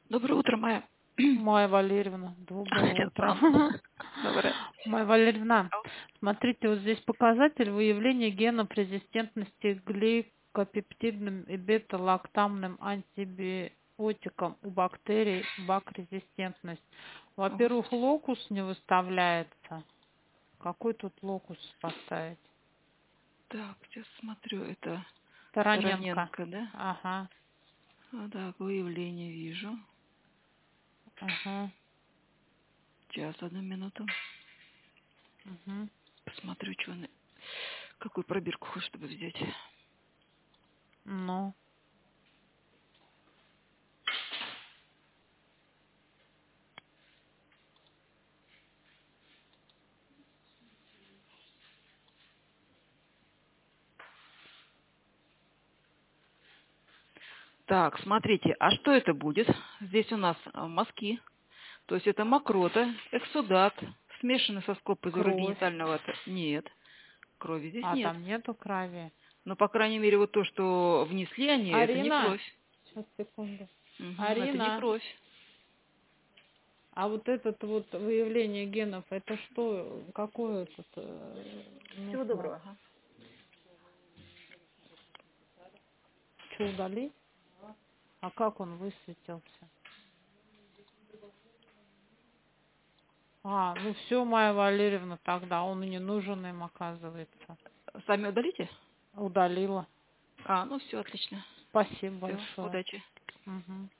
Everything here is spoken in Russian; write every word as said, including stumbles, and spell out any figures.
Доброе утро, Майя. Майя Валерьевна, доброе утро. Доброе. Майя Валерьевна, смотрите, вот здесь показатель выявления генов резистентности к гликопептидным и бета-лактамным антибиотикам у бактерий, бак-резистентность. Во-первых, локус не выставляется. Какой тут локус поставить? Так, сейчас смотрю, это Тараненко. Тараненко, да? Ага. А, так, выявление вижу. Ага. Сейчас, одну минуту. Угу. Посмотрю, что он... Какую пробирку хочешь, чтобы взять. Ну. Так, смотрите, а что это будет? Здесь у нас а, мазки. То есть это мокрота, эксудат, смешанный со скоб из Кровь. урогенитального... Нет, крови здесь А нет. там нету крови. Но, по крайней мере, вот то, что внесли они, это не Арина, кровь. сейчас, секунду. Угу, это не Арина, кровь. а вот это вот выявление генов, это что, какое тут э, Всего нужно? доброго. Ага. Что удалить? А как он высветился? А, ну все, Майя Валерьевна, тогда он не нужен им, оказывается. Сами удалите? Удалила. А, ну все, отлично. Спасибо Все, большое. удачи. Угу.